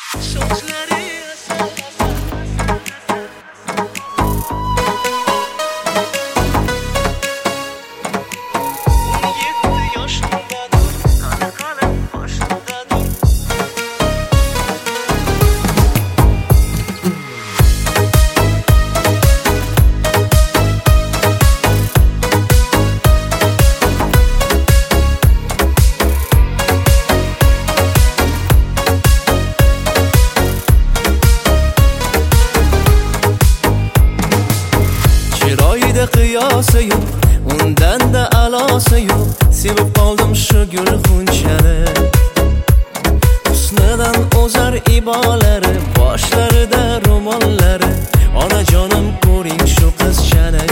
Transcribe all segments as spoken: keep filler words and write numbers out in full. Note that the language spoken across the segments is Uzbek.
qiyosi yo'q, undan-da alosi yo'q. Sevib qoldim shu gul xunchani. Husnidan o'zar ibolari, boshlarida ro'mollari. Onajonim ko'ring shu qizchani.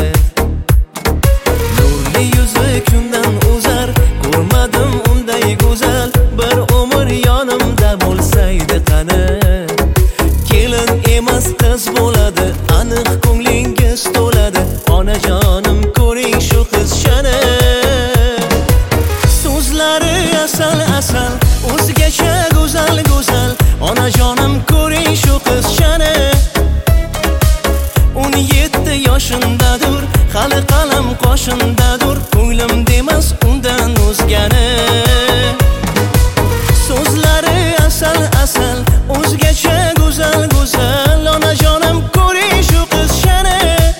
Nurli yuzi kundan o'zar, ko'rmadim unday go'zal. Bir umr yonimda bo'lsaydi qani. Kelin emas qiz bo'ladi, aniq ko'nglingiz to'ladi. Onajonim ko'ring shu qizchani. So'zlari asal asal, o'zgacha go'zal go'zal. Onajonim ko'ring shu qizchani. o'n yetti yoshindadir, hali qalam qoshindadir. Ko'nglim demas undan o'zgani. So'zlari asal asal, o'zgacha go'zal go'zal. Onajonim ko'ring shu qizchani.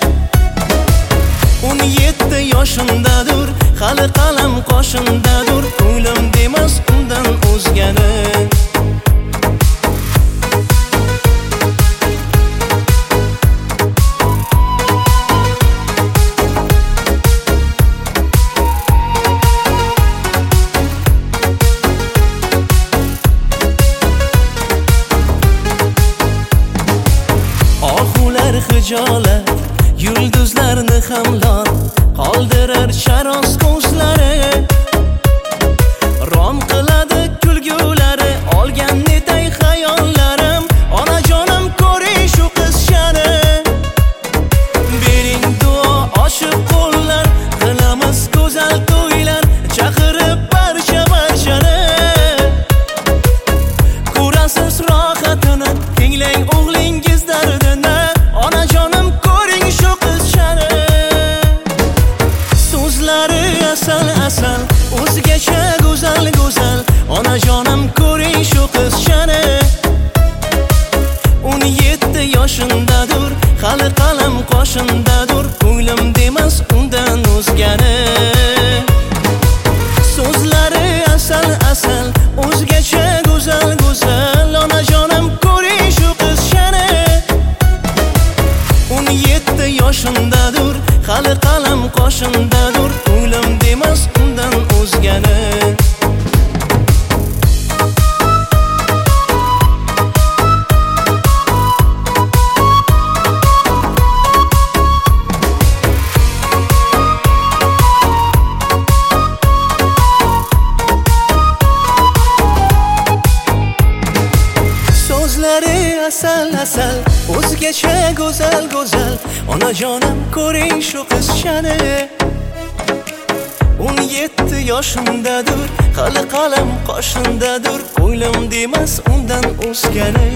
o'n yetti yoshindadir, hali qalam qoshindadir. Ko'nglim demas undan o'zgani. Ohular hijolat, yulduzlarni hamlon qoldirar charos ko'zlari. Rom qiladi kulgulari, olgan netay xayollarim. Onajonim ko'ring shu qizchani. Bering duo ochiq qo'llar, qilamiz go'zal to'ylar. Chaqirib barcha barchani. Ko'rasiz rohatini, tinglang o'g'lingiz dardini. Onajonim ko'ring shu qizchani. So'zlari asal asal, o'zgacha go'zal go'zal. Onajonim ko'ring shu qizchani. o'n yetti yoshindadir, hali qalam qoshindadir. Ko'nglim demas undan o'zgani. So'zlari asal asal, o'zgacha go'zal go'zal. Onajonim ko'ring shu qizchani. o'n yetti yoshindadir, hali qalam qoshindadir. Ko'nglim demas undan o'zgani. So'zlari asal asal, o'zgacha go'zal go'zal. Onajonim ko'ring shu qizchani. o'n yetti yoshindadir, hali qalam qoshindadir. Ko'nglim demas undan o'zgani.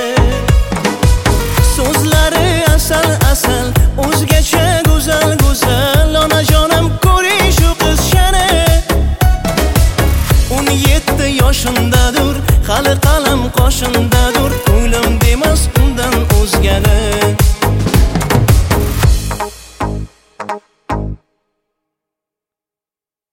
So'zlari asal asal, o'zgacha go'zal go'zal. Onajonim ko'ring shu qizchani. o'n yetti yoshindadir, hali qalam qoshindadir.